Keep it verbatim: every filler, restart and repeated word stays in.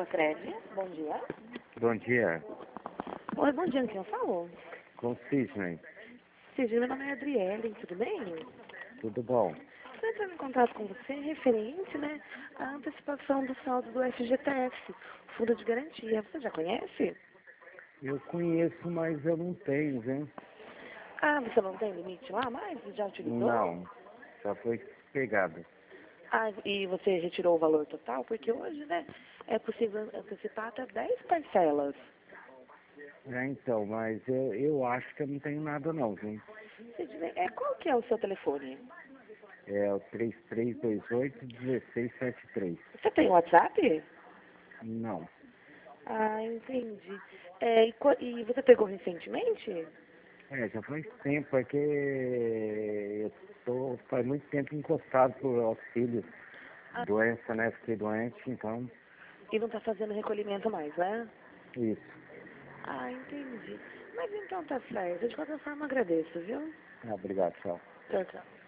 Fred, bom dia. Bom dia, Oi, bom dia, quem eu falo? com o Sidney. Sidney, meu nome é Adriele, tudo bem? Tudo bom? Estou entrando em contato com você referente, né, à antecipação do saldo do F G T S, Fundo de Garantia. Você já conhece? Eu conheço, mas eu não tenho, viu? Ah, você não tem limite lá mais? Já utilizou? Não, já foi pegado. Ah, e você retirou o valor total? Porque hoje, né, é possível antecipar até dez parcelas. É, então, mas eu, eu acho que eu não tenho nada não, viu? Sidney, é, qual que é o seu telefone? É o três três dois oito, um seis sete três. Você tem WhatsApp? Não. Ah, entendi. É, e, co- e você pegou recentemente? É, já faz tempo, é que eu tô faz muito tempo encostado por auxílio. Ah, Doença, né? Fiquei doente, então, e não está fazendo recolhimento mais, né? isso. Ah, entendi. Mas então tá certo. De qualquer forma, agradeço, viu? Ah, obrigado, tchau. Tchau, tchau.